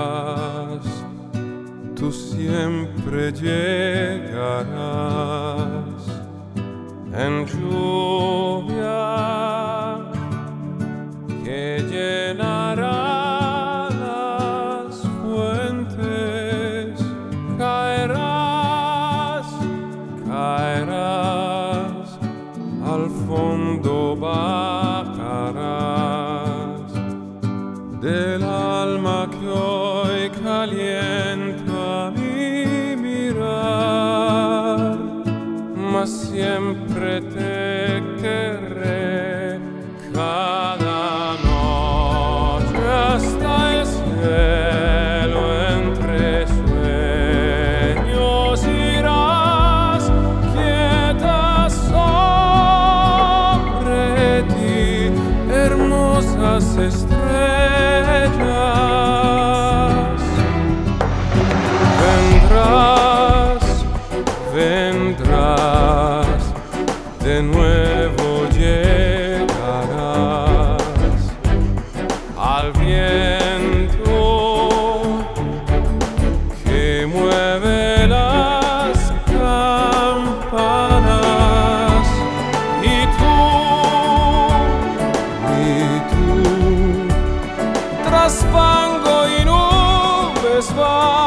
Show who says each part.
Speaker 1: tú siempre llegarás en lluvia que llenará las fuentes. Caerás, caerás, al fondo bajarás del alma que hoy calienta mi mirar, mas siempre te querré cada noche hasta el cielo. Entre sueños irás quieta sobre ti, hermosas estrellas. Vendrás, vendrás, de nuevo llegarás al viento que mueve las campanas. Y tú, tras fango y nubes vas